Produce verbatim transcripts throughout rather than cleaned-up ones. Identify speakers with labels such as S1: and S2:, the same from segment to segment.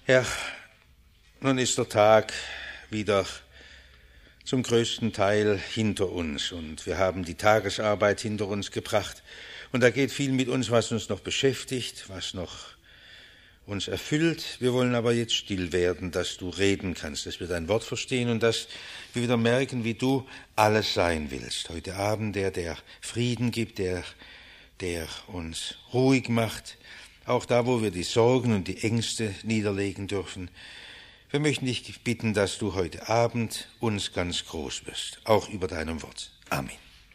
S1: Herr, nun ist der Tag wieder zum größten Teil hinter uns und wir haben die Tagesarbeit hinter uns gebracht und da geht viel mit uns, was uns noch beschäftigt, was noch uns erfüllt. Wir wollen aber jetzt still werden, dass du reden kannst, dass wir dein Wort verstehen und dass wir wieder merken, wie du alles sein willst. Heute Abend der, der Frieden gibt, der, der uns ruhig macht, auch da, wo wir die Sorgen und die Ängste niederlegen dürfen. Wir möchten dich bitten, dass du heute Abend uns ganz groß wirst, auch über deinem Wort. Amen.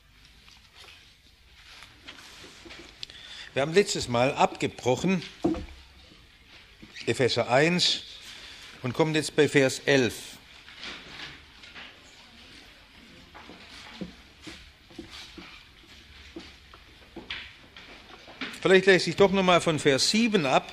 S1: Wir haben letztes Mal abgebrochen, Epheser eins, und kommen jetzt bei Vers elf. Vielleicht lese ich doch nochmal von Vers sieben ab.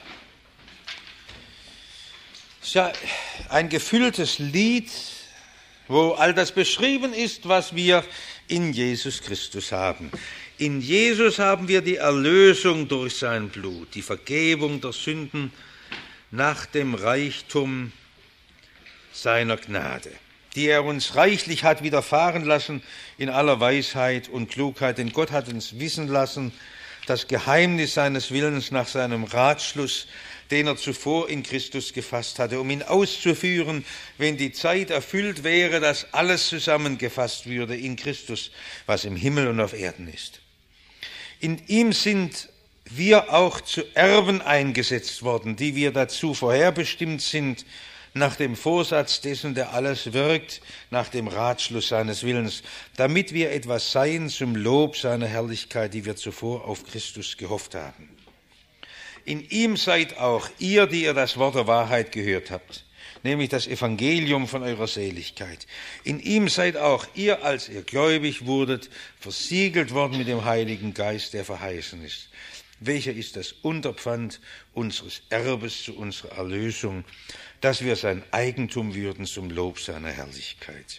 S1: Es ist ja ein gefülltes Lied, wo all das beschrieben ist, was wir in Jesus Christus haben. In Jesus haben wir die Erlösung durch sein Blut, die Vergebung der Sünden nach dem Reichtum seiner Gnade, die er uns reichlich hat widerfahren lassen in aller Weisheit und Klugheit. Denn Gott hat uns wissen lassen, das Geheimnis seines Willens nach seinem Ratschluss, den er zuvor in Christus gefasst hatte, um ihn auszuführen, wenn die Zeit erfüllt wäre, dass alles zusammengefasst würde in Christus, was im Himmel und auf Erden ist. In ihm sind wir auch zu Erben eingesetzt worden, die wir dazu vorherbestimmt sind, nach dem Vorsatz dessen, der alles wirkt, nach dem Ratschluss seines Willens, damit wir etwas seien zum Lob seiner Herrlichkeit, die wir zuvor auf Christus gehofft haben. In ihm seid auch ihr, die ihr das Wort der Wahrheit gehört habt, nämlich das Evangelium von eurer Seligkeit. In ihm seid auch ihr, als ihr gläubig wurdet, versiegelt worden mit dem Heiligen Geist, der verheißen ist. Welcher ist das Unterpfand unseres Erbes zu unserer Erlösung, dass wir sein Eigentum würden zum Lob seiner Herrlichkeit.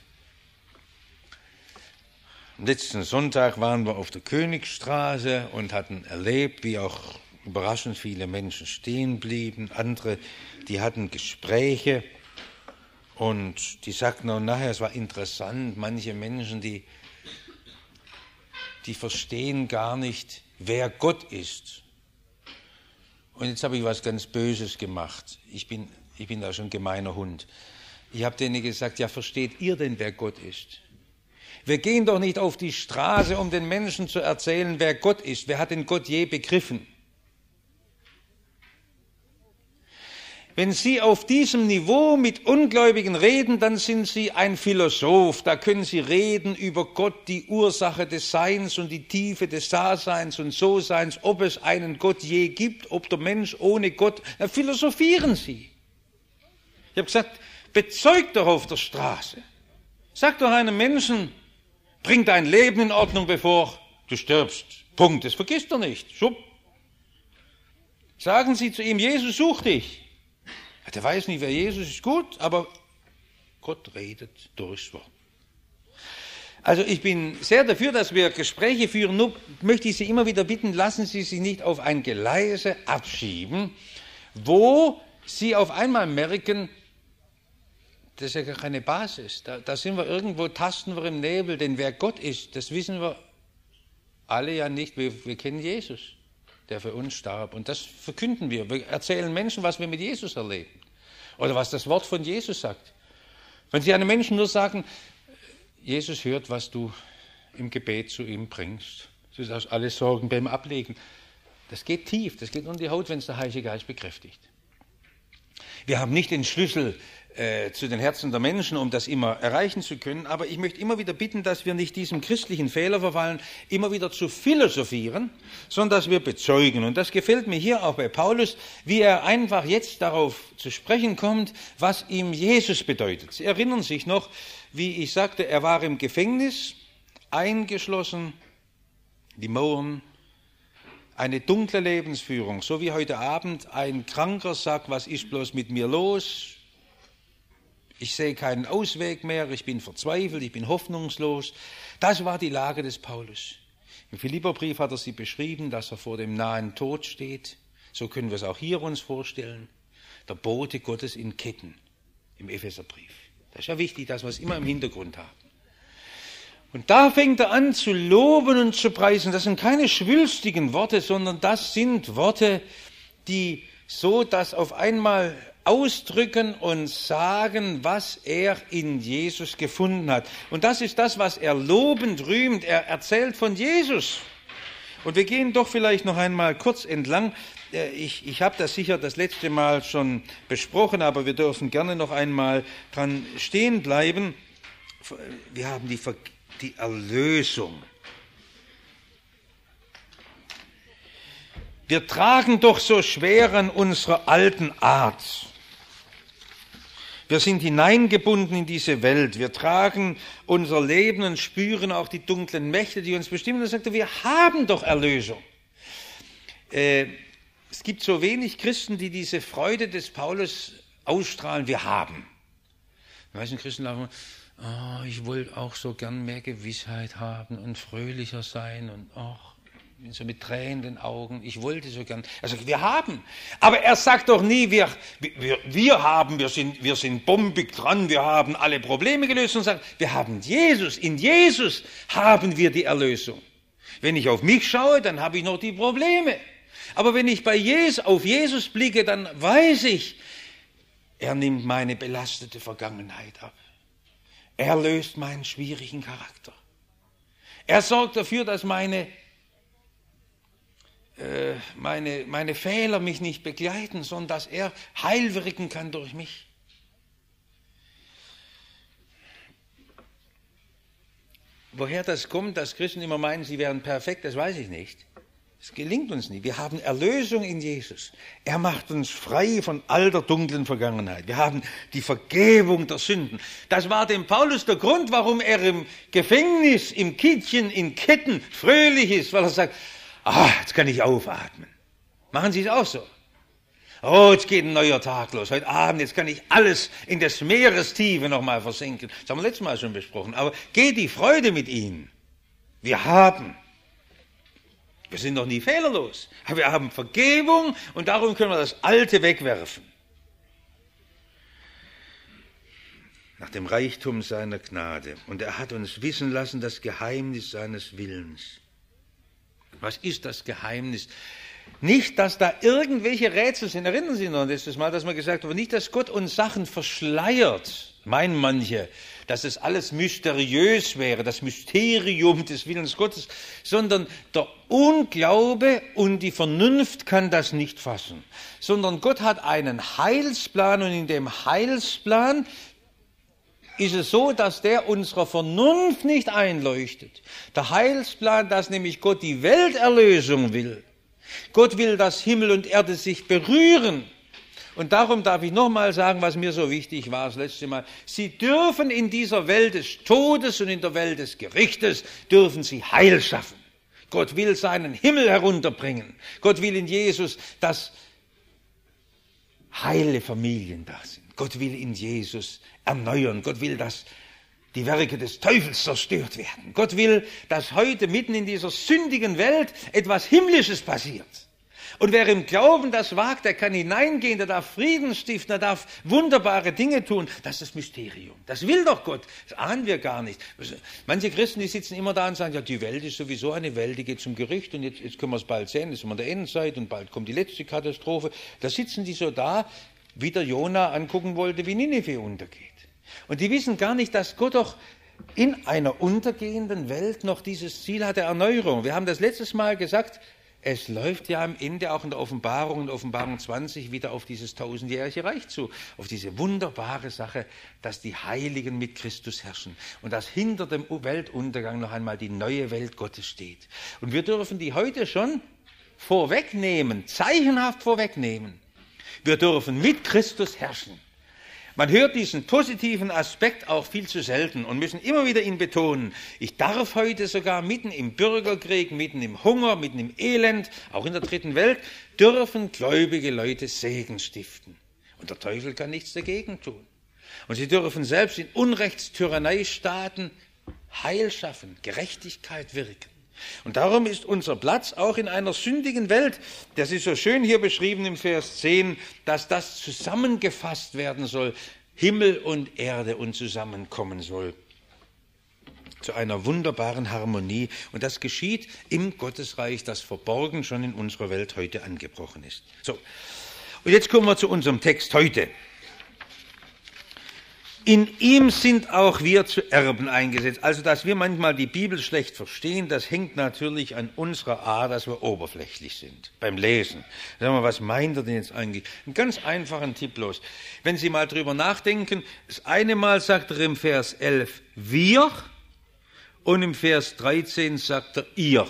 S1: Am letzten Sonntag waren wir auf der Königstraße und hatten erlebt, wie auch überraschend viele Menschen stehen blieben. Andere, die hatten Gespräche und die sagten auch nachher, es war interessant, manche Menschen, die, die verstehen gar nicht, wer Gott ist. Und jetzt habe ich was ganz Böses gemacht. Ich bin, ich bin da schon ein gemeiner Hund. Ich habe denen gesagt, ja, versteht ihr denn, wer Gott ist? Wir gehen doch nicht auf die Straße, um den Menschen zu erzählen, wer Gott ist. Wer hat denn Gott je begriffen? Wenn Sie auf diesem Niveau mit Ungläubigen reden, dann sind Sie ein Philosoph. Da können Sie reden über Gott, die Ursache des Seins und die Tiefe des Daseins und So-Seins, ob es einen Gott je gibt, ob der Mensch ohne Gott. Da philosophieren Sie. Ich habe gesagt, bezeugt doch auf der Straße. Sag doch einem Menschen, bring dein Leben in Ordnung, bevor du stirbst. Punkt. Das vergisst er nicht. Schub. Sagen Sie zu ihm, Jesus sucht dich. Der weiß nicht, wer Jesus ist, gut, aber Gott redet durchs Wort. Also ich bin sehr dafür, dass wir Gespräche führen, nur möchte ich Sie immer wieder bitten, lassen Sie sich nicht auf ein Geleise abschieben, wo Sie auf einmal merken, das ist ja gar keine Basis. Da, da sind wir irgendwo, tasten wir im Nebel, denn wer Gott ist, das wissen wir alle ja nicht. Wir, wir kennen Jesus, der für uns starb. Und das verkünden wir. Wir erzählen Menschen, was wir mit Jesus erleben. Oder was das Wort von Jesus sagt. Wenn Sie einem Menschen nur sagen, Jesus hört, was du im Gebet zu ihm bringst. Du sollst alle Sorgen bei ihm ablegen. Das geht tief, das geht unter die Haut, wenn es der Heilige Geist bekräftigt. Wir haben nicht den Schlüssel äh, zu den Herzen der Menschen, um das immer erreichen zu können, aber ich möchte immer wieder bitten, dass wir nicht diesem christlichen Fehler verfallen, immer wieder zu philosophieren, sondern dass wir bezeugen. Und das gefällt mir hier auch bei Paulus, wie er einfach jetzt darauf zu sprechen kommt, was ihm Jesus bedeutet. Sie erinnern sich noch, wie ich sagte, er war im Gefängnis, eingeschlossen, die Mauern, eine dunkle Lebensführung, so wie heute Abend ein Kranker sagt, was ist bloß mit mir los? Ich sehe keinen Ausweg mehr, ich bin verzweifelt, ich bin hoffnungslos. Das war die Lage des Paulus. Im Philipperbrief hat er sie beschrieben, dass er vor dem nahen Tod steht. So können wir es auch hier uns vorstellen. der Bote Gottes in Ketten im Epheserbrief. Das ist ja wichtig, dass wir es immer im Hintergrund haben. Und da fängt er an zu loben und zu preisen. Das sind keine schwülstigen Worte, sondern das sind Worte, die so das auf einmal ausdrücken und sagen, was er in Jesus gefunden hat. Und das ist das, was er lobend rühmt. Er erzählt von Jesus. Und wir gehen doch vielleicht noch einmal kurz entlang. Ich, ich habe das sicher das letzte Mal schon besprochen, aber wir dürfen gerne noch einmal dran stehen bleiben. Wir haben die, die Erlösung. Wir tragen doch so schwer an unserer alten Art. Wir sind hineingebunden in diese Welt. Wir tragen unser Leben und spüren auch die dunklen Mächte, die uns bestimmen. Und er sagte, wir haben doch Erlösung. Äh, es gibt so wenig Christen, die diese Freude des Paulus ausstrahlen. Wir haben. Die meisten Christen sagen, oh, ich wollte auch so gern mehr Gewissheit haben und fröhlicher sein und ach. So mit tränenden Augen, ich wollte so gern. Also wir haben, aber er sagt doch nie, wir, wir, wir haben, wir sind, wir sind bombig dran, wir haben alle Probleme gelöst und sagt, wir haben Jesus, in Jesus haben wir die Erlösung. Wenn ich auf mich schaue, dann habe ich noch die Probleme. Aber wenn ich bei Jesus, auf Jesus blicke, dann weiß ich, er nimmt meine belastete Vergangenheit ab. Er löst meinen schwierigen Charakter. Er sorgt dafür, dass meine Meine, meine Fehler mich nicht begleiten, sondern dass er Heil wirken kann durch mich. Woher das kommt, dass Christen immer meinen, sie wären perfekt, das weiß ich nicht. Es gelingt uns nicht. Wir haben Erlösung in Jesus. Er macht uns frei von all der dunklen Vergangenheit. Wir haben die Vergebung der Sünden. Das war dem Paulus der Grund, warum er im Gefängnis, im Kittchen, in Ketten fröhlich ist, weil er sagt, ah, jetzt kann ich aufatmen. Machen Sie es auch so? Oh, jetzt geht ein neuer Tag los. Heute Abend, jetzt kann ich alles in des Meeres Tiefe nochmal versenken. Das haben wir letztes Mal schon besprochen. Aber geht die Freude mit Ihnen. Wir haben. Wir sind noch nie fehlerlos. Aber wir haben Vergebung und darum können wir das Alte wegwerfen. Nach dem Reichtum seiner Gnade. Und er hat uns wissen lassen das Geheimnis seines Willens. Was ist das Geheimnis? Nicht, dass da irgendwelche Rätsel sind. Erinnern Sie noch letztes Mal, dass wir gesagt haben, nicht, dass Gott uns Sachen verschleiert, meinen manche, dass es alles mysteriös wäre, das Mysterium des Willens Gottes, sondern der Unglaube und die Vernunft kann das nicht fassen, sondern Gott hat einen Heilsplan und in dem Heilsplan ist es so, dass der unserer Vernunft nicht einleuchtet. Der Heilsplan, dass nämlich Gott die Welterlösung will. Gott will, dass Himmel und Erde sich berühren. Und darum darf ich nochmal sagen, was mir so wichtig war das letzte Mal. Sie dürfen in dieser Welt des Todes und in der Welt des Gerichtes, dürfen sie Heil schaffen. Gott will seinen Himmel herunterbringen. Gott will in Jesus, dass heile Familien da sind. Gott will in Jesus erneuern. Gott will, dass die Werke des Teufels zerstört werden. Gott will, dass heute mitten in dieser sündigen Welt etwas Himmlisches passiert. Und wer im Glauben das wagt, der kann hineingehen, der darf Frieden stiften, der darf wunderbare Dinge tun. Das ist das Mysterium. Das will doch Gott. Das ahnen wir gar nicht. Manche Christen, die sitzen immer da und sagen, ja, die Welt ist sowieso eine Welt, die geht zum Gericht und jetzt, jetzt können wir es bald sehen, jetzt sind wir in der Endzeit und bald kommt die letzte Katastrophe. Da sitzen die so da, wie der Jona angucken wollte, wie Nineveh untergeht. Und die wissen gar nicht, dass Gott doch in einer untergehenden Welt noch dieses Ziel hat der Erneuerung. Wir haben das letztes Mal gesagt, es läuft ja am Ende auch in der Offenbarung, in der Offenbarung zwanzig, wieder auf dieses tausendjährige Reich zu, auf diese wunderbare Sache, dass die Heiligen mit Christus herrschen und dass hinter dem Weltuntergang noch einmal die neue Welt Gottes steht. Und wir dürfen die heute schon vorwegnehmen, zeichenhaft vorwegnehmen. Wir dürfen mit Christus herrschen. Man hört diesen positiven Aspekt auch viel zu selten und müssen immer wieder ihn betonen. Ich darf heute sogar mitten im Bürgerkrieg, mitten im Hunger, mitten im Elend, auch in der dritten Welt, dürfen gläubige Leute Segen stiften. Und der Teufel kann nichts dagegen tun. Und sie dürfen selbst in Unrechtstyrannei-Staaten Heil schaffen, Gerechtigkeit wirken. Und darum ist unser Platz auch in einer sündigen Welt. Das ist so schön hier beschrieben im Vers zehn, dass das zusammengefasst werden soll, Himmel und Erde und zusammenkommen soll zu einer wunderbaren Harmonie. Und das geschieht im Gottesreich, das verborgen schon in unserer Welt heute angebrochen ist. So, und jetzt kommen wir zu unserem Text heute. In ihm sind auch wir zu Erben eingesetzt. Also, dass wir manchmal die Bibel schlecht verstehen, das hängt natürlich an unserer Art, dass wir oberflächlich sind beim Lesen. Sagen wir, was meint er denn jetzt eigentlich? Einen ganz einfachen Tipp bloß. Wenn Sie mal drüber nachdenken, das eine Mal sagt er im Vers elf wir und im Vers dreizehn sagt er ihr.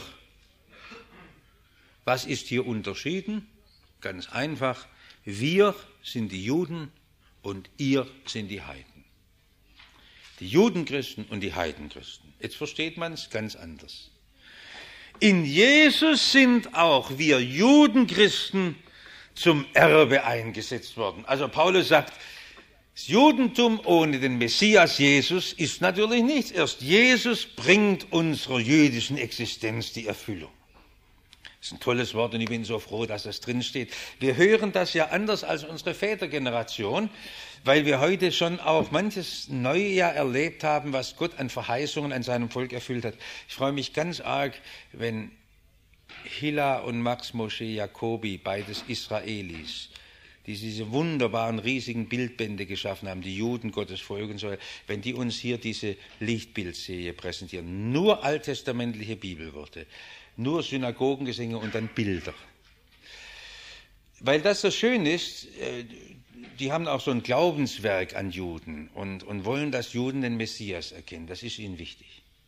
S1: Was ist hier unterschieden? Ganz einfach. Wir sind die Juden und ihr sind die Heiden. Die Judenchristen und die Heidenchristen. Jetzt versteht man es ganz anders. In Jesus sind auch wir Judenchristen zum Erbe eingesetzt worden. Also Paulus sagt, das Judentum ohne den Messias Jesus ist natürlich nichts. Erst Jesus bringt unserer jüdischen Existenz die Erfüllung. Das ist ein tolles Wort und ich bin so froh, dass das drinsteht. Wir hören das ja anders als unsere Vätergeneration, weil wir heute schon auch manches Neue ja erlebt haben, was Gott an Verheißungen an seinem Volk erfüllt hat. Ich freue mich ganz arg, wenn Hilla und Max Moshe Jacobi, beides Israelis, die diese wunderbaren, riesigen Bildbände geschaffen haben, die Juden Gottes folgen sollen, wenn die uns hier diese Lichtbildserie präsentieren. Nur alttestamentliche Bibelworte. Nur Synagogengesänge und dann Bilder. Weil das so schön ist, die haben auch so ein Glaubenswerk an Juden und, und wollen, dass Juden den Messias erkennen. Das ist ihnen wichtig.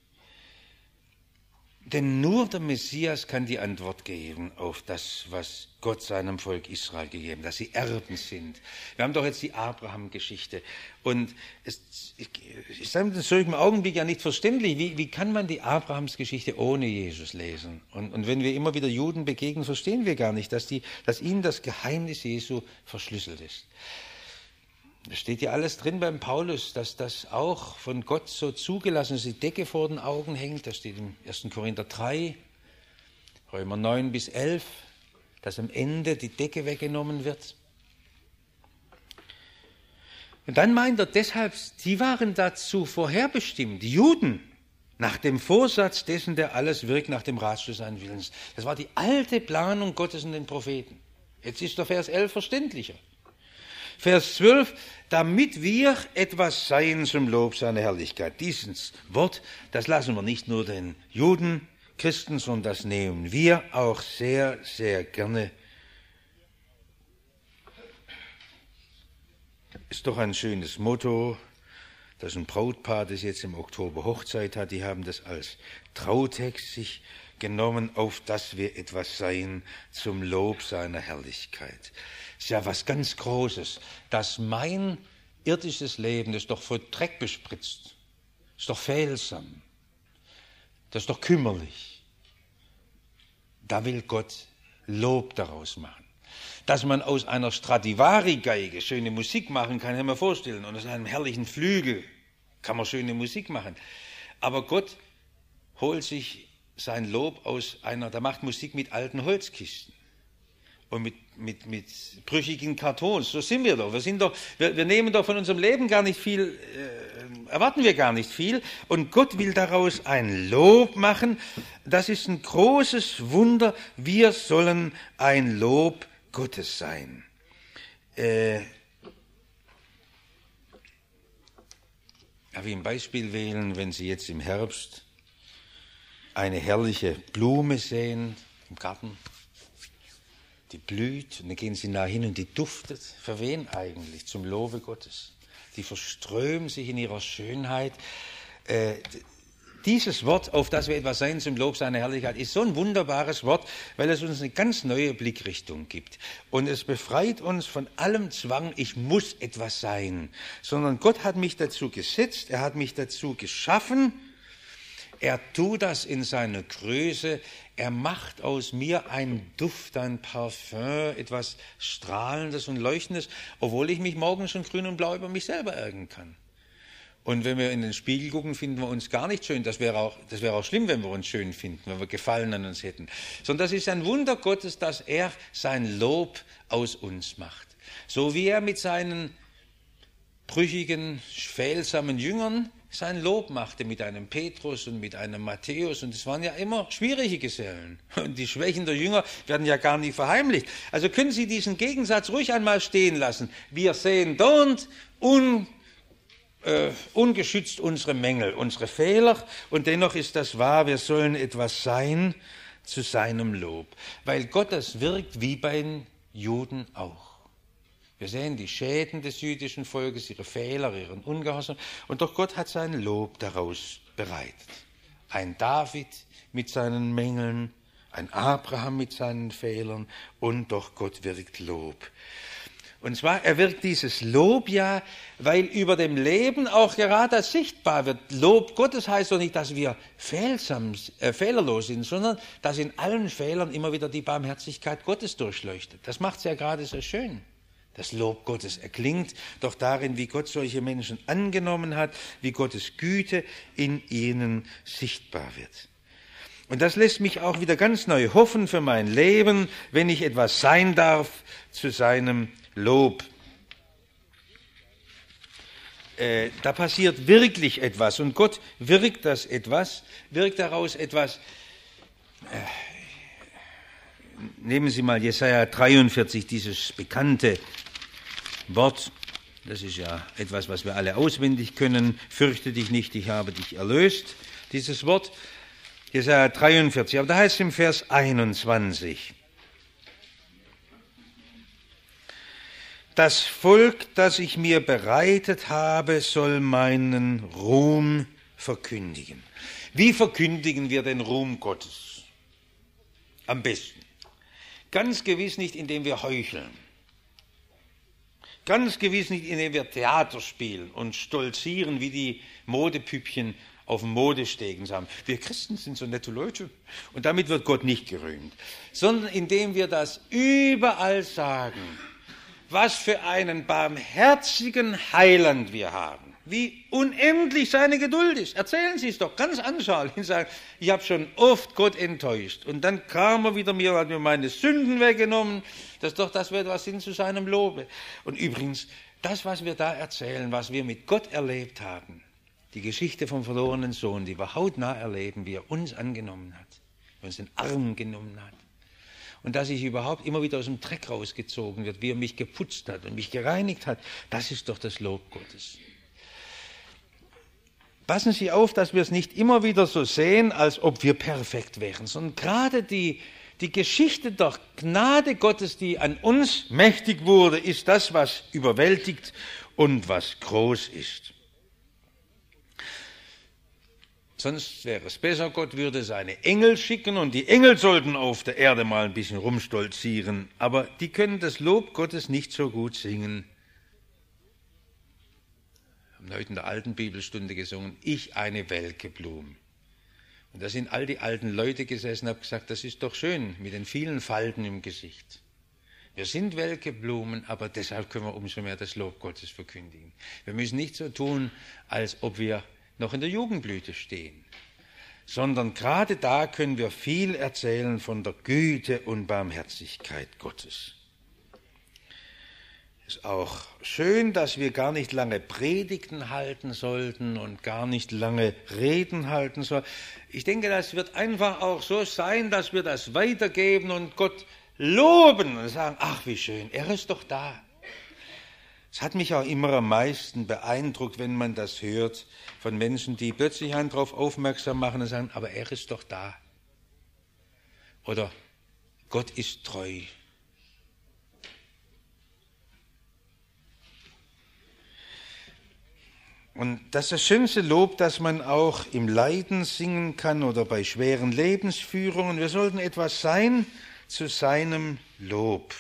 S1: Denn nur der Messias kann die Antwort geben auf das, was Gott seinem Volk Israel gegeben hat, dass sie Erben sind. Wir haben doch jetzt die Abraham-Geschichte. Und es ist einem im Augenblick ja nicht verständlich, wie, wie kann man die Abrahams-Geschichte ohne Jesus lesen? Und, und wenn wir immer wieder Juden begegnen, verstehen wir gar nicht, dass, die, dass ihnen das Geheimnis Jesu verschlüsselt ist. Da steht ja alles drin beim Paulus, dass das auch von Gott so zugelassen ist, die Decke vor den Augen hängt. Das steht im ersten Korinther drei, Römer neun bis elf, dass am Ende die Decke weggenommen wird. Und dann meint er deshalb, die waren dazu vorherbestimmt, die Juden, nach dem Vorsatz dessen, der alles wirkt, nach dem Ratschluss seines Willens. Das war die alte Planung Gottes in den Propheten. Jetzt ist der Vers elf verständlicher. Vers zwölf, damit wir etwas seien zum Lob seiner Herrlichkeit. Dieses Wort, das lassen wir nicht nur den Juden, Christen, sondern das nehmen wir auch sehr, sehr gerne. Ist doch ein schönes Motto, dass ein Brautpaar, das jetzt im Oktober Hochzeit hat, die haben das als Trautext sich genommen, auf dass wir etwas seien zum Lob seiner Herrlichkeit. Ist ja was ganz Großes, dass mein irdisches Leben, das ist doch voll Dreck bespritzt, ist doch fehlsam, das ist doch kümmerlich. Da will Gott Lob daraus machen. Dass man aus einer Stradivari-Geige schöne Musik machen kann, kann man vorstellen, und aus einem herrlichen Flügel kann man schöne Musik machen. Aber Gott holt sich sein Lob aus einer, der macht Musik mit alten Holzkisten und mit, mit, mit brüchigen Kartons. So sind wir doch. Wir, sind doch wir, wir nehmen doch von unserem Leben gar nicht viel, äh, erwarten wir gar nicht viel. Und Gott will daraus ein Lob machen. Das ist ein großes Wunder. Wir sollen ein Lob Gottes sein. Äh, darf ich ein Beispiel wählen, wenn Sie jetzt im Herbst eine herrliche Blume sehen im Garten, die blüht, und dann gehen Sie nah hin und die duftet. Für wen eigentlich? Zum Lobe Gottes. Die verströmen sich in ihrer Schönheit. Äh, dieses Wort, auf das wir etwas sein zum Lob seiner Herrlichkeit, ist so ein wunderbares Wort, weil es uns eine ganz neue Blickrichtung gibt. Und es befreit uns von allem Zwang, ich muss etwas sein, sondern Gott hat mich dazu gesetzt, er hat mich dazu geschaffen. Er tut das in seiner Größe. Er macht aus mir einen Duft, ein Parfüm, etwas Strahlendes und Leuchtendes, obwohl ich mich morgen schon grün und blau über mich selber ärgern kann. Und wenn wir in den Spiegel gucken, finden wir uns gar nicht schön. Das wäre auch, das wäre auch schlimm, wenn wir uns schön finden, wenn wir Gefallen an uns hätten. Sondern das ist ein Wunder Gottes, dass er sein Lob aus uns macht. So wie er mit seinen brüchigen, fehlsamen Jüngern sein Lob machte, mit einem Petrus und mit einem Matthäus. Und es waren ja immer schwierige Gesellen. Und die Schwächen der Jünger werden ja gar nicht verheimlicht. Also können Sie diesen Gegensatz ruhig einmal stehen lassen. Wir sehen dauernd un Uh, ungeschützt unsere Mängel, unsere Fehler, und dennoch ist das wahr, wir sollen etwas sein zu seinem Lob, weil Gott das wirkt wie bei den Juden auch. Wir sehen die Schäden des jüdischen Volkes, ihre Fehler, ihren Ungehorsam, und doch Gott hat sein Lob daraus bereitet. Ein David mit seinen Mängeln, ein Abraham mit seinen Fehlern, und doch Gott wirkt Lob. Und zwar, er wirkt dieses Lob ja, weil über dem Leben auch gerade sichtbar wird. Lob Gottes heißt doch nicht, dass wir fehlsam, äh, fehlerlos sind, sondern dass in allen Fehlern immer wieder die Barmherzigkeit Gottes durchleuchtet. Das macht es ja gerade so schön. Das Lob Gottes erklingt doch darin, wie Gott solche Menschen angenommen hat, wie Gottes Güte in ihnen sichtbar wird. Und das lässt mich auch wieder ganz neu hoffen für mein Leben, wenn ich etwas sein darf zu seinem Lob. Äh, da passiert wirklich etwas und Gott wirkt das etwas, wirkt daraus etwas. Äh, nehmen Sie mal Jesaja dreiundvierzig, dieses bekannte Wort. Das ist ja etwas, was wir alle auswendig können. Fürchte dich nicht, ich habe dich erlöst. Dieses Wort, Jesaja dreiundvierzig, aber da heißt es im Vers einundzwanzig. Das Volk, das ich mir bereitet habe, soll meinen Ruhm verkündigen. Wie verkündigen wir den Ruhm Gottes? Am besten. Ganz gewiss nicht, indem wir heucheln. Ganz gewiss nicht, indem wir Theater spielen und stolzieren wie die Modepüppchen auf dem Modesteg und sagen, wir Christen sind so nette Leute. Und damit wird Gott nicht gerühmt. Sondern indem wir das überall sagen. Was für einen barmherzigen Heiland wir haben. Wie unendlich seine Geduld ist. Erzählen Sie es doch ganz anschaulich und sagen, ich habe schon oft Gott enttäuscht. Und dann kam er wieder mir, hat mir meine Sünden weggenommen. Das ist doch, das wird was hin zu seinem Lobe. Und übrigens, das, was wir da erzählen, was wir mit Gott erlebt haben, die Geschichte vom verlorenen Sohn, die wir hautnah erleben, wie er uns angenommen hat, wie er uns in den Arm genommen hat. Und dass ich überhaupt immer wieder aus dem Dreck rausgezogen wird, wie er mich geputzt hat und mich gereinigt hat, das ist doch das Lob Gottes. Passen Sie auf, dass wir es nicht immer wieder so sehen, als ob wir perfekt wären, sondern gerade die, die Geschichte der Gnade Gottes, die an uns mächtig wurde, ist das, was überwältigt und was groß ist. Sonst wäre es besser, Gott würde seine Engel schicken und die Engel sollten auf der Erde mal ein bisschen rumstolzieren. Aber die können das Lob Gottes nicht so gut singen. Wir haben heute in der alten Bibelstunde gesungen, ich eine welke Blum. Und da sind all die alten Leute gesessen und haben gesagt, das ist doch schön mit den vielen Falten im Gesicht. Wir sind welke Blumen, aber deshalb können wir umso mehr das Lob Gottes verkündigen. Wir müssen nicht so tun, als ob wir noch in der Jugendblüte stehen, sondern gerade da können wir viel erzählen von der Güte und Barmherzigkeit Gottes. Es ist auch schön, dass wir gar nicht lange Predigten halten sollten und gar nicht lange Reden halten sollten. Ich denke, das wird einfach auch so sein, dass wir das weitergeben und Gott loben und sagen, ach wie schön, er ist doch da. Es hat mich auch immer am meisten beeindruckt, wenn man das hört von Menschen, die plötzlich einen darauf aufmerksam machen und sagen, aber er ist doch da. Oder Gott ist treu. Und das ist das schönste Lob, das man auch im Leiden singen kann oder bei schweren Lebensführungen. Wir sollten etwas sein zu seinem Lob.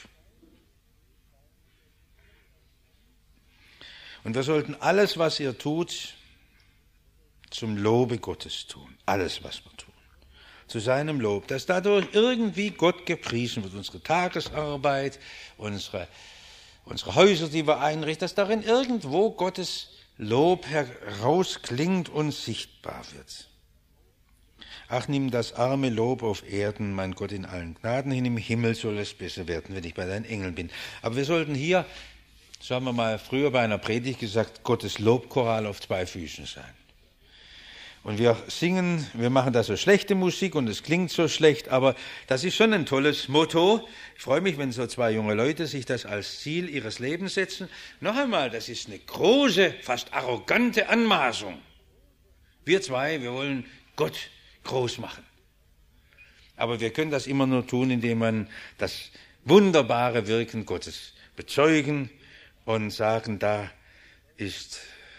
S1: Und wir sollten alles, was ihr tut, zum Lobe Gottes tun. Alles, was wir tun. Zu seinem Lob. Dass dadurch irgendwie Gott gepriesen wird. Unsere Tagesarbeit, unsere, unsere Häuser, die wir einrichten, dass darin irgendwo Gottes Lob herausklingt und sichtbar wird. Ach, nimm das arme Lob auf Erden, mein Gott, in allen Gnaden hin, im Himmel soll es besser werden, wenn ich bei deinen Engeln bin. Aber wir sollten hier, so haben wir mal früher bei einer Predigt gesagt, Gottes Lobchoral auf zwei Füßen sein. Und wir singen, wir machen da so schlechte Musik und es klingt so schlecht, aber das ist schon ein tolles Motto. Ich freue mich, wenn so zwei junge Leute sich das als Ziel ihres Lebens setzen. Noch einmal, das ist eine große, fast arrogante Anmaßung. Wir zwei, wir wollen Gott groß machen. Aber wir können das immer nur tun, indem man das wunderbare Wirken Gottes bezeugen und sagen, da ist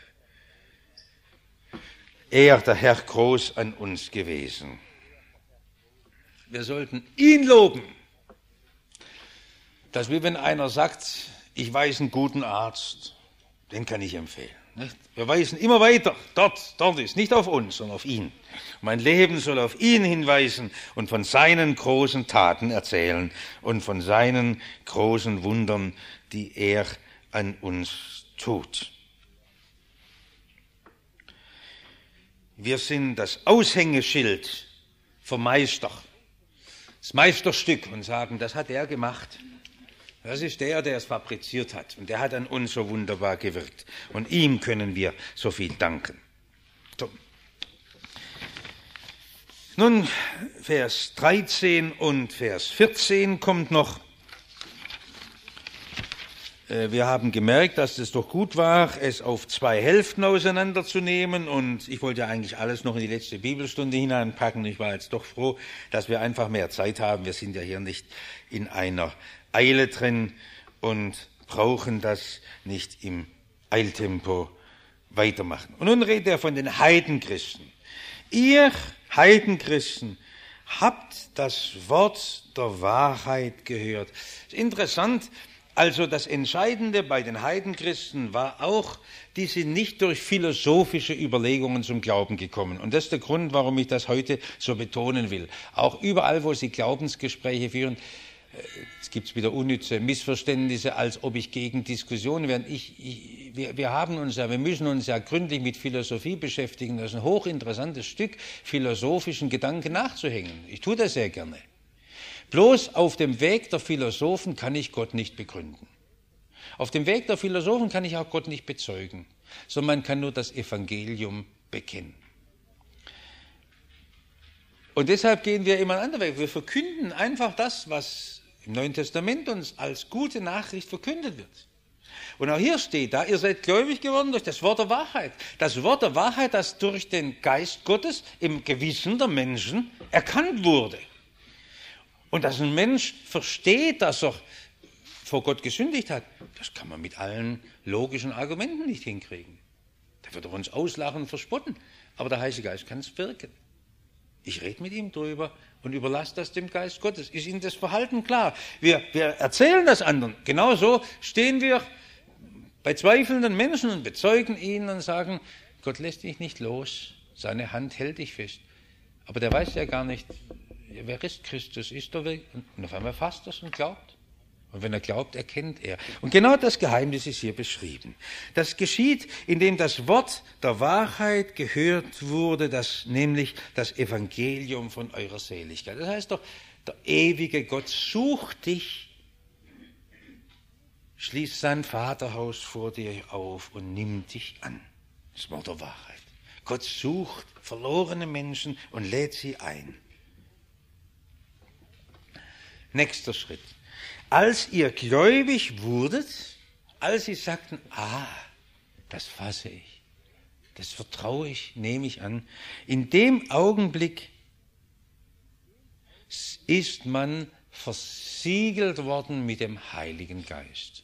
S1: er, der Herr, groß an uns gewesen. Wir sollten ihn loben. Das ist wie wenn einer sagt, ich weiß einen guten Arzt, den kann ich empfehlen. Wir weisen immer weiter, dort, dort ist, nicht auf uns, sondern auf ihn. Mein Leben soll auf ihn hinweisen und von seinen großen Taten erzählen und von seinen großen Wundern, die er an uns tut. Wir sind das Aushängeschild vom Meister, das Meisterstück, und sagen, das hat er gemacht. Das ist der, der es fabriziert hat. Und der hat an uns so wunderbar gewirkt. Und ihm können wir so viel danken. So. Nun, Vers dreizehn und Vers vierzehn kommt noch. Wir haben gemerkt, dass es doch gut war, es auf zwei Hälften auseinanderzunehmen. Und ich wollte ja eigentlich alles noch in die letzte Bibelstunde hineinpacken. Ich war jetzt doch froh, dass wir einfach mehr Zeit haben. Wir sind ja hier nicht in einer Eile drin und brauchen das nicht im Eiltempo weitermachen. Und nun redet er von den Heidenchristen. Ihr Heidenchristen habt das Wort der Wahrheit gehört. Das ist interessant. Also das Entscheidende bei den Heidenchristen war auch, die sind nicht durch philosophische Überlegungen zum Glauben gekommen. Und das ist der Grund, warum ich das heute so betonen will. Auch überall, wo sie Glaubensgespräche führen, es gibt wieder unnütze Missverständnisse, als ob ich gegen Diskussionen wäre. Ich, ich, wir, wir haben uns ja, wir müssen uns ja gründlich mit Philosophie beschäftigen. Das ist ein hochinteressantes Stück, philosophischen Gedanken nachzuhängen. Ich tue das sehr gerne. Bloß auf dem Weg der Philosophen kann ich Gott nicht begründen. Auf dem Weg der Philosophen kann ich auch Gott nicht bezeugen, sondern man kann nur das Evangelium bekennen. Und deshalb gehen wir immer einen anderen Weg. Wir verkünden einfach das, was im Neuen Testament uns als gute Nachricht verkündet wird. Und auch hier steht da, ihr seid gläubig geworden durch das Wort der Wahrheit. Das Wort der Wahrheit, das durch den Geist Gottes im Gewissen der Menschen erkannt wurde. Und dass ein Mensch versteht, dass er vor Gott gesündigt hat, das kann man mit allen logischen Argumenten nicht hinkriegen. Da wird er uns auslachen und verspotten. Aber der Heilige Geist kann es wirken. Ich rede mit ihm drüber und überlasse das dem Geist Gottes. Ist Ihnen das Verhalten klar? Wir, wir erzählen das anderen. Genauso stehen wir bei zweifelnden Menschen und bezeugen ihnen und sagen, Gott lässt dich nicht los, seine Hand hält dich fest. Aber der weiß ja gar nicht, wer ist Christus, ist er weg? Und auf einmal fasst er es und glaubt. Und wenn er glaubt, erkennt er. Und genau das Geheimnis ist hier beschrieben. Das geschieht, indem das Wort der Wahrheit gehört wurde, das, nämlich das Evangelium von eurer Seligkeit. Das heißt doch, der ewige Gott sucht dich, schließt sein Vaterhaus vor dir auf und nimmt dich an. Das Wort der Wahrheit. Gott sucht verlorene Menschen und lädt sie ein. Nächster Schritt. Als ihr gläubig wurdet, als sie sagten, ah, das fasse ich, das vertraue ich, nehme ich an, in dem Augenblick ist man versiegelt worden mit dem Heiligen Geist.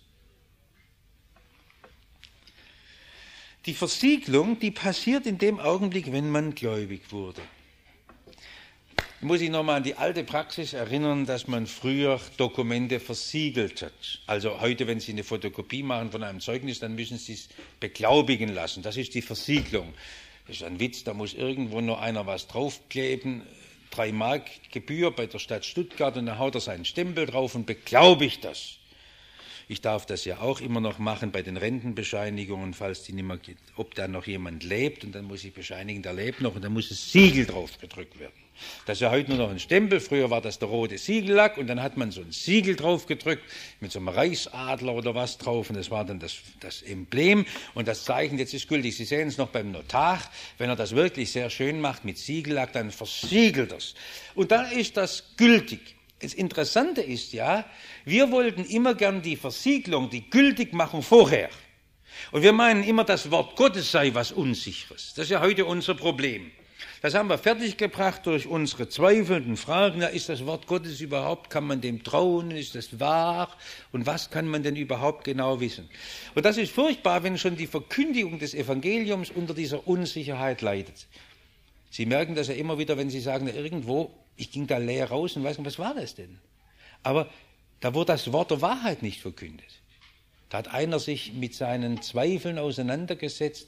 S1: Die Versiegelung, die passiert in dem Augenblick, wenn man gläubig wurde. Muss ich nochmal an die alte Praxis erinnern, dass man früher Dokumente versiegelt hat. Also heute, wenn Sie eine Fotokopie machen von einem Zeugnis, dann müssen Sie es beglaubigen lassen. Das ist die Versiegelung. Das ist ein Witz, da muss irgendwo nur einer was draufkleben, drei Mark Gebühr bei der Stadt Stuttgart und dann haut er seinen Stempel drauf und beglaubigt das. Ich darf das ja auch immer noch machen bei den Rentenbescheinigungen, falls die nicht mehr geht, ob da noch jemand lebt und dann muss ich bescheinigen, der lebt noch und dann muss das Siegel drauf gedrückt werden. Das ist ja heute nur noch ein Stempel, früher war das der rote Siegellack und dann hat man so ein Siegel drauf gedrückt mit so einem Reichsadler oder was drauf und das war dann das, das Emblem und das Zeichen, jetzt ist gültig. Sie sehen es noch beim Notar, wenn er das wirklich sehr schön macht mit Siegellack, dann versiegelt das und dann ist das gültig. Das Interessante ist ja, wir wollten immer gern die Versiegelung, die Gültigmachung vorher. Und wir meinen immer, das Wort Gottes sei was Unsicheres. Das ist ja heute unser Problem. Das haben wir fertiggebracht durch unsere zweifelnden Fragen. Ja, ist das Wort Gottes überhaupt, kann man dem trauen, ist das wahr? Und was kann man denn überhaupt genau wissen? Und das ist furchtbar, wenn schon die Verkündigung des Evangeliums unter dieser Unsicherheit leidet. Sie merken das ja immer wieder, wenn Sie sagen, irgendwo, ich ging da leer raus und weiß nicht, was war das denn? Aber da wurde das Wort der Wahrheit nicht verkündet. Da hat einer sich mit seinen Zweifeln auseinandergesetzt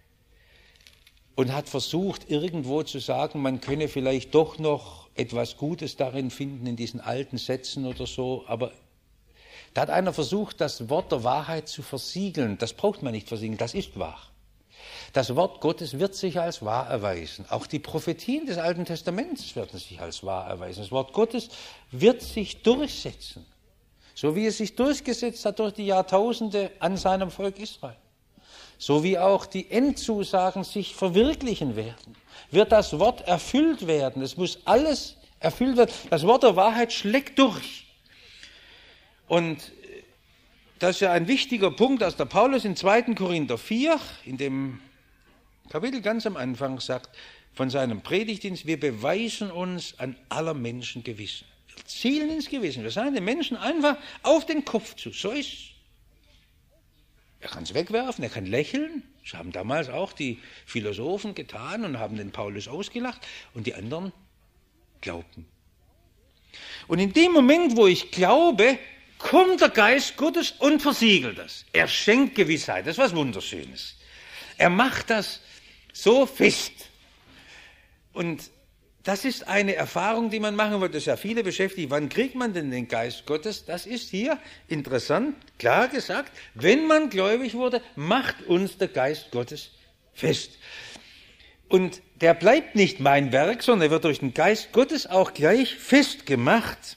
S1: und hat versucht, irgendwo zu sagen, man könne vielleicht doch noch etwas Gutes darin finden, in diesen alten Sätzen oder so. Aber da hat einer versucht, das Wort der Wahrheit zu versiegeln. Das braucht man nicht versiegeln, das ist wahr. Das Wort Gottes wird sich als wahr erweisen. Auch die Prophetien des Alten Testaments werden sich als wahr erweisen. Das Wort Gottes wird sich durchsetzen, so wie es sich durchgesetzt hat durch die Jahrtausende an seinem Volk Israel. So wie auch die Endzusagen sich verwirklichen werden, wird das Wort erfüllt werden. Es muss alles erfüllt werden. Das Wort der Wahrheit schlägt durch. Und das ist ja ein wichtiger Punkt, dass der Paulus in zweiten Korinther vier, in dem Kapitel ganz am Anfang sagt, von seinem Predigtdienst, wir beweisen uns an aller Menschen Gewissen. Wir zielen ins Gewissen. Wir sagen den Menschen einfach auf den Kopf zu. So ist es. Er kann es wegwerfen, er kann lächeln. Das haben damals auch die Philosophen getan und haben den Paulus ausgelacht und die anderen glaubten. Und in dem Moment, wo ich glaube, kommt der Geist Gottes und versiegelt das. Er schenkt Gewissheit. Das ist was Wunderschönes. Er macht das so fest. Und das ist eine Erfahrung, die man machen wird. Das ist ja viele beschäftigt. Wann kriegt man denn den Geist Gottes? Das ist hier interessant, klar gesagt. Wenn man gläubig wurde, macht uns der Geist Gottes fest. Und der bleibt nicht mein Werk, sondern er wird durch den Geist Gottes auch gleich festgemacht.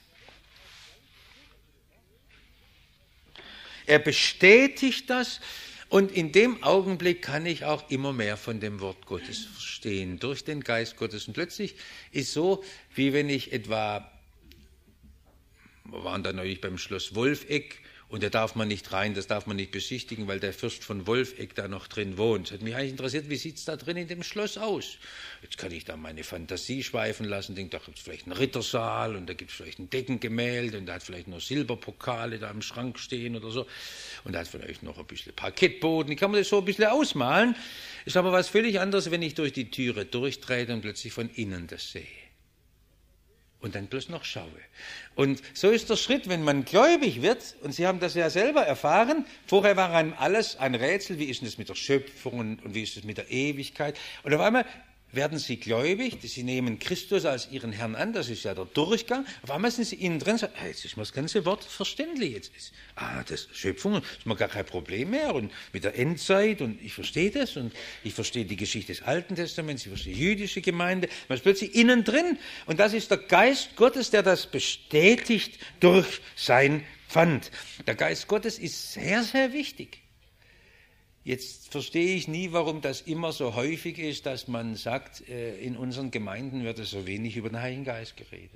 S1: Er bestätigt das. Und in dem Augenblick kann ich auch immer mehr von dem Wort Gottes verstehen, durch den Geist Gottes. Und plötzlich ist so, wie wenn ich etwa, wir waren da neulich beim Schloss Wolfegg, und da darf man nicht rein, das darf man nicht besichtigen, weil der Fürst von Wolfegg da noch drin wohnt. Es hat mich eigentlich interessiert, wie sieht es da drin in dem Schloss aus? Jetzt kann ich da meine Fantasie schweifen lassen, denke, da gibt es vielleicht einen Rittersaal und da gibt es vielleicht ein Deckengemälde und da hat vielleicht noch Silberpokale da im Schrank stehen oder so. Und da hat vielleicht noch ein bisschen Parkettboden. Ich kann mir das so ein bisschen ausmalen. Ist aber was völlig anderes, wenn ich durch die Türe durchtrete und plötzlich von innen das sehe. Und dann bloß noch schaue. Und so ist der Schritt, wenn man gläubig wird, und Sie haben das ja selber erfahren, vorher war einem alles ein Rätsel, wie ist denn das mit der Schöpfung und, und wie ist das mit der Ewigkeit? Und auf einmal werden Sie gläubig, Sie nehmen Christus als Ihren Herrn an, das ist ja der Durchgang, auf einmal sind Sie innen drin und sagen, hey, jetzt ist mir das ganze Wort verständlich, jetzt ist, ah, das Schöpfung ist mir gar kein Problem mehr und mit der Endzeit und ich verstehe das und ich verstehe die Geschichte des Alten Testaments, ich verstehe die jüdische Gemeinde, man ist plötzlich innen drin und das ist der Geist Gottes, der das bestätigt durch sein Pfand. Der Geist Gottes ist sehr, sehr wichtig. Jetzt verstehe ich nie, warum das immer so häufig ist, dass man sagt, in unseren Gemeinden wird so wenig über den Heiligen Geist geredet.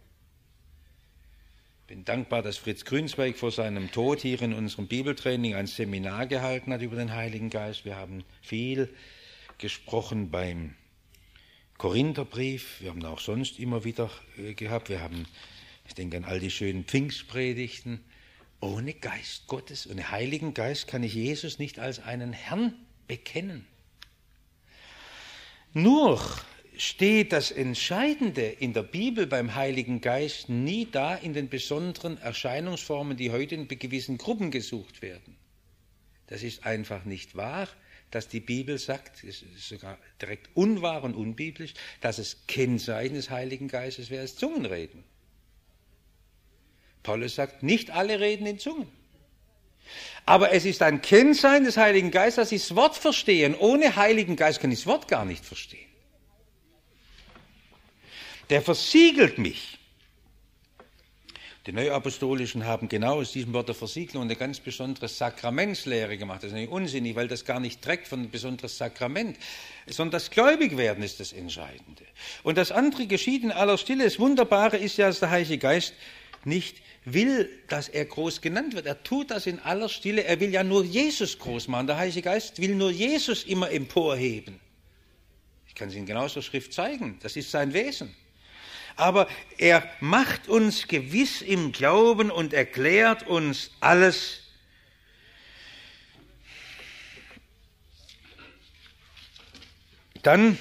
S1: Ich bin dankbar, dass Fritz Grünzweig vor seinem Tod hier in unserem Bibeltraining ein Seminar gehalten hat über den Heiligen Geist. Wir haben viel gesprochen beim Korintherbrief, wir haben auch sonst immer wieder gehabt. Wir haben, ich denke an all die schönen Pfingstpredigten. Ohne Geist Gottes, ohne Heiligen Geist kann ich Jesus nicht als einen Herrn bekennen. Nur steht das Entscheidende in der Bibel beim Heiligen Geist nie da in den besonderen Erscheinungsformen, die heute in gewissen Gruppen gesucht werden. Das ist einfach nicht wahr, dass die Bibel sagt, es ist sogar direkt unwahr und unbiblisch, dass es Kennzeichen des Heiligen Geistes wäre, das Zungenreden. Paulus sagt, nicht alle reden in Zungen. Aber es ist ein Kennzeichen des Heiligen Geistes, dass ich das Wort verstehe. Und ohne Heiligen Geist kann ich das Wort gar nicht verstehen. Der versiegelt mich. Die Neuapostolischen haben genau aus diesem Wort der Versiegelung eine ganz besondere Sakramentslehre gemacht. Das ist nicht unsinnig, weil das gar nicht trägt von ein besonderes Sakrament, sondern das Gläubigwerden ist das Entscheidende. Und das andere geschieht in aller Stille. Das Wunderbare ist ja, dass der Heilige Geist nicht will, dass er groß genannt wird. Er tut das in aller Stille. Er will ja nur Jesus groß machen. Der Heilige Geist will nur Jesus immer emporheben. Ich kann es Ihnen genau aus der Schrift zeigen. Das ist sein Wesen. Aber er macht uns gewiss im Glauben und erklärt uns alles. Dann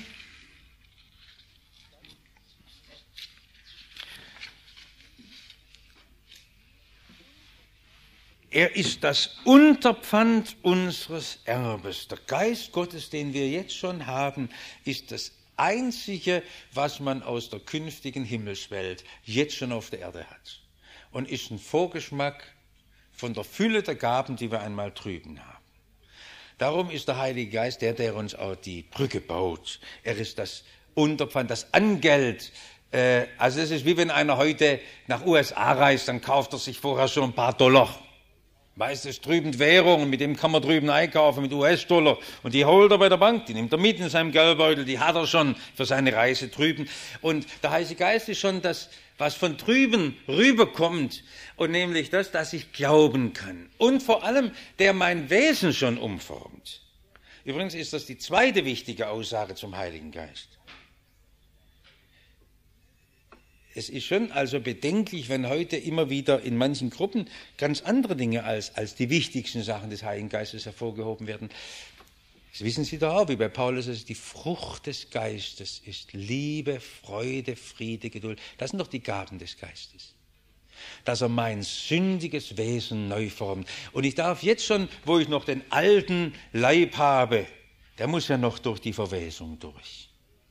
S1: er ist das Unterpfand unseres Erbes. Der Geist Gottes, den wir jetzt schon haben, ist das Einzige, was man aus der künftigen Himmelswelt jetzt schon auf der Erde hat. Und ist ein Vorgeschmack von der Fülle der Gaben, die wir einmal drüben haben. Darum ist der Heilige Geist der, der uns auch die Brücke baut. Er ist das Unterpfand, das Angeld. Äh, also es ist wie wenn einer heute nach U S A reist, dann kauft er sich vorher schon ein paar Dollar. Weiß, das ist drüben Währung, mit dem kann man drüben einkaufen, mit U S-Dollar. Und die holt er bei der Bank, die nimmt er mit in seinem Geldbeutel, die hat er schon für seine Reise drüben. Und der Heilige Geist ist schon das, was von drüben rüberkommt. Und nämlich das, dass ich glauben kann. Und vor allem, der mein Wesen schon umformt. Übrigens ist das die zweite wichtige Aussage zum Heiligen Geist. Es ist schon also bedenklich, wenn heute immer wieder in manchen Gruppen ganz andere Dinge als, als die wichtigsten Sachen des Heiligen Geistes hervorgehoben werden. Das wissen Sie doch auch, wie bei Paulus, es ist die Frucht des Geistes, ist Liebe, Freude, Friede, Geduld. Das sind doch die Gaben des Geistes. Dass er mein sündiges Wesen neu formt. Und ich darf jetzt schon, wo ich noch den alten Leib habe, der muss ja noch durch die Verwesung durch.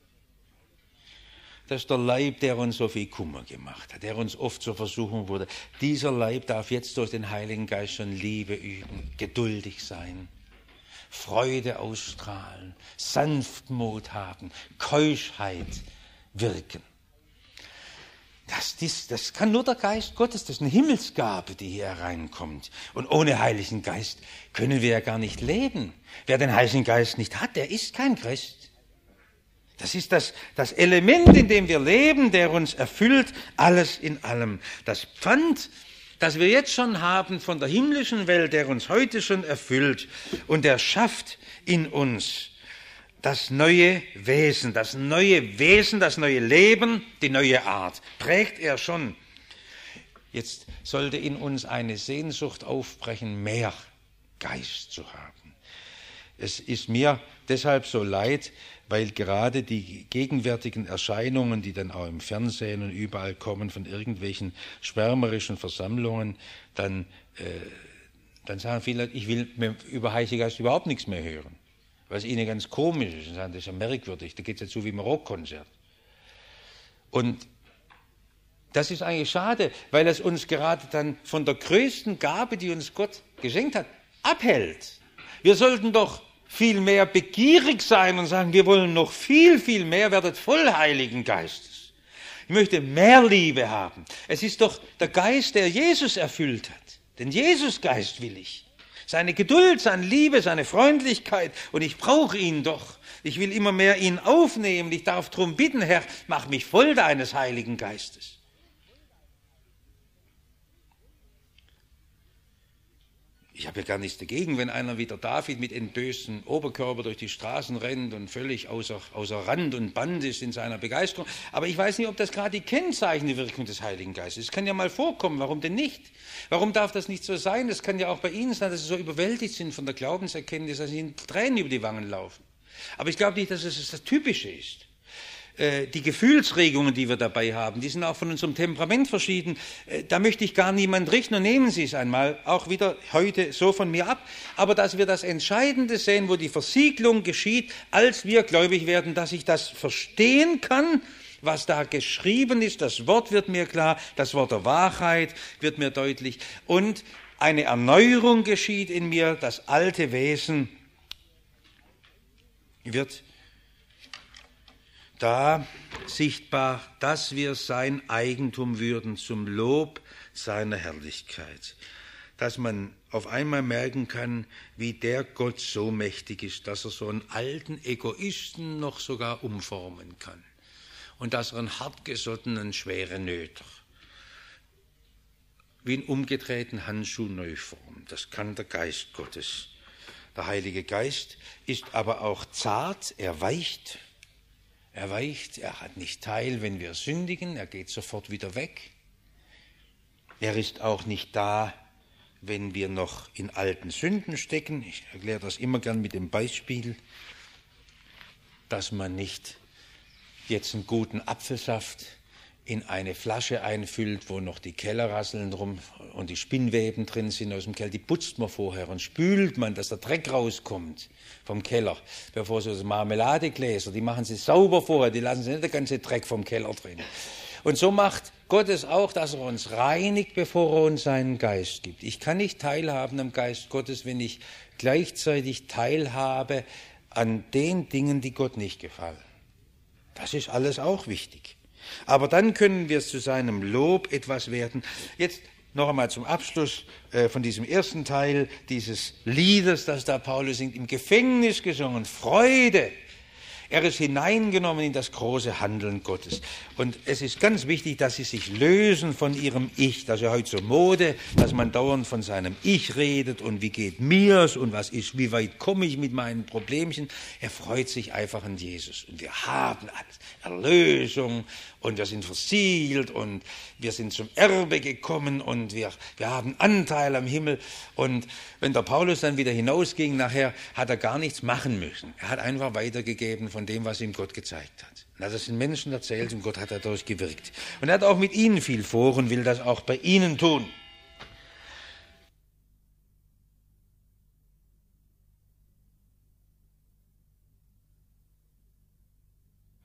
S1: Das ist der Leib, der uns so viel Kummer gemacht hat, der uns oft zur Versuchung wurde. Dieser Leib darf jetzt durch den Heiligen Geist schon Liebe üben, geduldig sein, Freude ausstrahlen, Sanftmut haben, Keuschheit wirken. Das, das, das kann nur der Geist Gottes, das ist eine Himmelsgabe, die hier hereinkommt. Und ohne Heiligen Geist können wir ja gar nicht leben. Wer den Heiligen Geist nicht hat, der ist kein Christ. Das ist das, das Element, in dem wir leben, der uns erfüllt, alles in allem. Das Pfand, das wir jetzt schon haben von der himmlischen Welt, der uns heute schon erfüllt und der schafft in uns das neue Wesen, das neue Wesen, das neue Leben, die neue Art. Prägt er schon. Jetzt sollte in uns eine Sehnsucht aufbrechen, mehr Geist zu haben. Es ist mir deshalb so leid, weil gerade die gegenwärtigen Erscheinungen, die dann auch im Fernsehen und überall kommen, von irgendwelchen schwärmerischen Versammlungen, dann, äh, dann sagen viele, ich will über Heilige Geist überhaupt nichts mehr hören. Was ihnen ganz komisch ist. Und sagen, das ist ja merkwürdig, da geht es ja so wie im Rockkonzert. Und das ist eigentlich schade, weil es uns gerade dann von der größten Gabe, die uns Gott geschenkt hat, abhält. Wir sollten doch viel mehr begierig sein und sagen, wir wollen noch viel, viel mehr, werdet voll Heiligen Geistes. Ich möchte mehr Liebe haben. Es ist doch der Geist, der Jesus erfüllt hat. Den Jesusgeist will ich. Seine Geduld, seine Liebe, seine Freundlichkeit. Und ich brauche ihn doch. Ich will immer mehr ihn aufnehmen. Ich darf darum bitten, Herr, mach mich voll deines Heiligen Geistes. Ich habe ja gar nichts dagegen, wenn einer wie der David mit entblößtem Oberkörper durch die Straßen rennt und völlig außer, außer Rand und Band ist in seiner Begeisterung. Aber ich weiß nicht, ob das gerade die kennzeichnende Wirkung des Heiligen Geistes ist. Es kann ja mal vorkommen, warum denn nicht? Warum darf das nicht so sein? Das kann ja auch bei Ihnen sein, dass Sie so überwältigt sind von der Glaubenserkenntnis, dass Ihnen Tränen über die Wangen laufen. Aber ich glaube nicht, dass es das Typische ist. Die Gefühlsregungen, die wir dabei haben, die sind auch von unserem Temperament verschieden. Da möchte ich gar niemand richten und nehmen Sie es einmal auch wieder heute so von mir ab. Aber dass wir das Entscheidende sehen, wo die Versiegelung geschieht, als wir gläubig werden, dass ich das verstehen kann, was da geschrieben ist. Das Wort wird mir klar, das Wort der Wahrheit wird mir deutlich. Und eine Erneuerung geschieht in mir, das alte Wesen wird da sichtbar, dass wir sein Eigentum würden zum Lob seiner Herrlichkeit. Dass man auf einmal merken kann, wie der Gott so mächtig ist, dass er so einen alten Egoisten noch sogar umformen kann. Und dass er einen hartgesottenen schwere Nöter wie einen umgedrehten Handschuh neu formt. Das kann der Geist Gottes. Der Heilige Geist ist aber auch zart, er weicht. Er weicht, er hat nicht teil, wenn wir sündigen, er geht sofort wieder weg. Er ist auch nicht da, wenn wir noch in alten Sünden stecken. Ich erkläre das immer gern mit dem Beispiel, dass man nicht jetzt einen guten Apfelsaft in eine Flasche einfüllt, wo noch die Kellerrasseln drum und die Spinnweben drin sind aus dem Keller. Die putzt man vorher und spült man, dass der Dreck rauskommt vom Keller. Bevor so Marmeladegläser, die machen sie sauber vorher, die lassen sie nicht der ganze Dreck vom Keller drin. Und so macht Gott es auch, dass er uns reinigt, bevor er uns seinen Geist gibt. Ich kann nicht teilhaben am Geist Gottes, wenn ich gleichzeitig teilhabe an den Dingen, die Gott nicht gefallen. Das ist alles auch wichtig. Aber dann können wir zu seinem Lob etwas werden. Jetzt noch einmal zum Abschluss äh, von diesem ersten Teil dieses Liedes, das da Paulus singt, im Gefängnis gesungen, Freude. Er ist hineingenommen in das große Handeln Gottes. Und es ist ganz wichtig, dass sie sich lösen von ihrem Ich. Das ist ja heute so Mode, dass man dauernd von seinem Ich redet und wie geht mir's und was ist, wie weit komme ich mit meinen Problemchen. Er freut sich einfach an Jesus. Und wir haben alles. Erlösung und wir sind versiegelt und wir sind zum Erbe gekommen und wir, wir haben Anteil am Himmel. Und wenn der Paulus dann wieder hinausging, nachher hat er gar nichts machen müssen. Er hat einfach weitergegeben von dem, was ihm Gott gezeigt hat. Er hat das den Menschen erzählt und Gott hat dadurch gewirkt. Und er hat auch mit ihnen viel vor und will das auch bei ihnen tun.